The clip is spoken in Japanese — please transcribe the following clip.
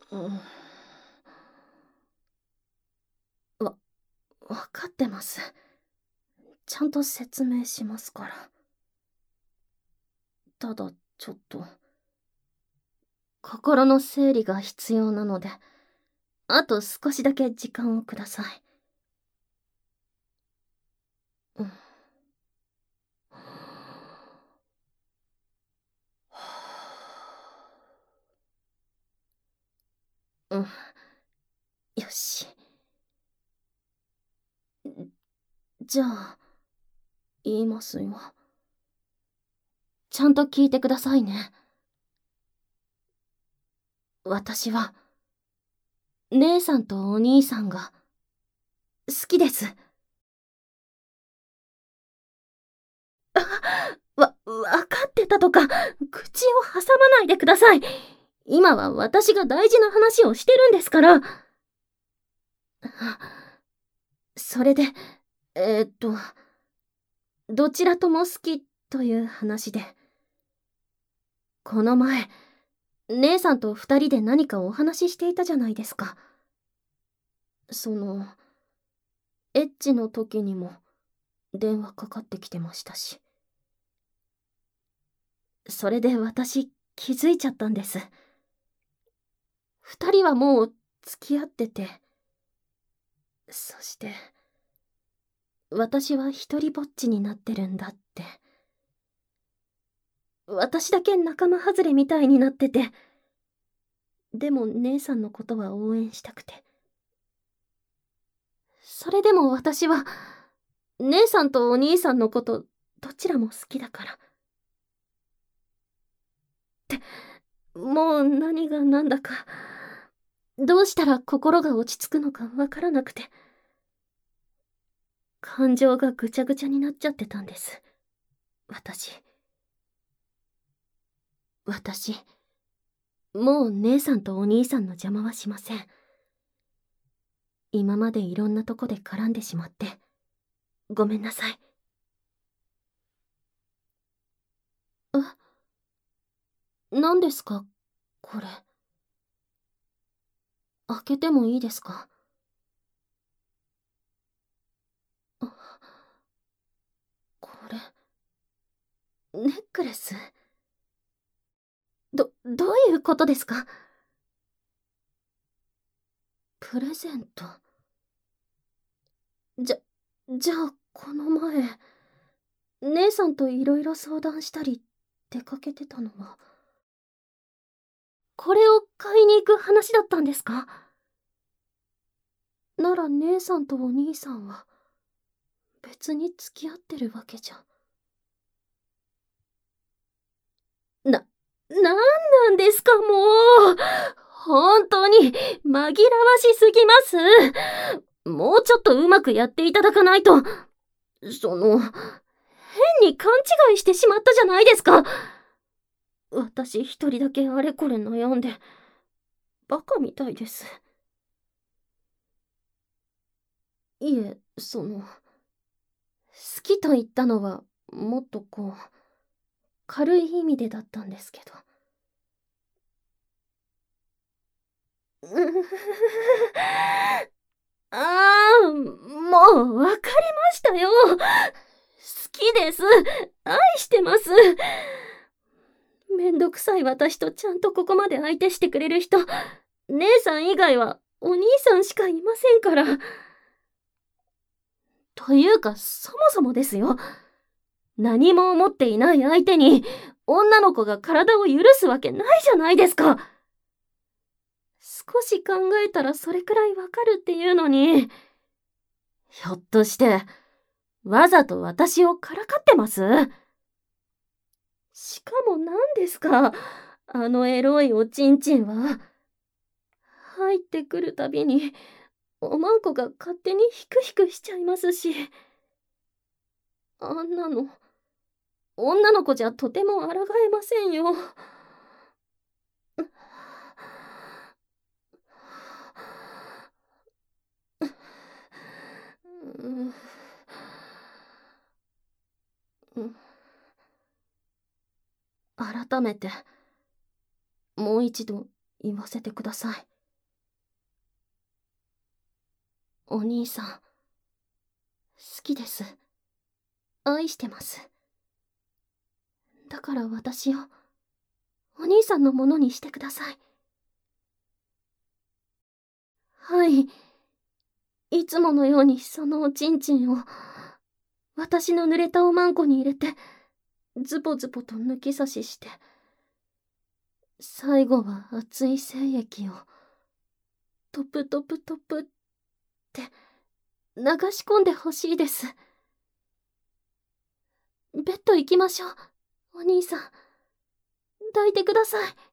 うん、わ、わかってます。ちゃんと説明しますから。ただ、ちょっと、心の整理が必要なので、あと少しだけ時間をください。うん。うん、よし。じゃあ、言いますよ。ちゃんと聞いてくださいね。私は、姉さんとお兄さんが、好きです。わかってたとか、口を挟まないでください。今は私が大事な話をしてるんですから。それで、えーっと、どちらとも好きという話で、この前、姉さんと二人で何かお話ししていたじゃないですか。エッチの時にも電話かかってきてましたし。それで私気づいちゃったんです。二人はもう付き合ってて、そして、私は一人ぼっちになってるんだって。私だけ仲間外れみたいになってて、でも姉さんのことは応援したくて。それでも私は、姉さんとお兄さんのことどちらも好きだから。もう何が何だか、どうしたら心が落ち着くのかわからなくて、感情がぐちゃぐちゃになっちゃってたんです。私。私、もう姉さんとお兄さんの邪魔はしません。今までいろんなとこで絡んでしまって、ごめんなさい。何ですか、これ。開けてもいいですか？あ、これ、ネックレス？どういうことですか？プレゼント。じゃ、じゃあ、この前、姉さんといろいろ相談したり、出かけてたのは、これを買いに行く話だったんですか？なら姉さんとお兄さんは、別に付き合ってるわけじゃ。なんなんですか、もう。本当に、紛らわしすぎます。もうちょっとうまくやっていただかないと、変に勘違いしてしまったじゃないですか。私一人だけあれこれ悩んで、バカみたいです。いえ、好きと言ったのは、もっと軽い意味でだったんですけど。うふふああ、もうわかりましたよ。好きです。愛してます。めんどくさい私とちゃんとここまで相手してくれる人、姉さん以外はお兄さんしかいませんから。というか、そもそもですよ。何も思っていない相手に、女の子が体を許すわけないじゃないですか。少し考えたらそれくらいわかるっていうのに、ひょっとして、わざと私をからかってます？しかも何ですか、あのエロいおちんちんは。入ってくるたびに、おまんこが勝手にヒクヒクしちゃいますし。あんなの、女の子じゃとても抗えませんよ。うんうん改めて、もう一度言わせてください。 お兄さん、好きです。愛してます。だから私を、お兄さんのものにしてください。はい。いつものようにそのおちんちんを、私の濡れたおまんこに入れて、ズボズボと抜き差しして、最後は熱い精液を、トプトプトプって流し込んでほしいです。ベッド行きましょう、お兄さん。抱いてください。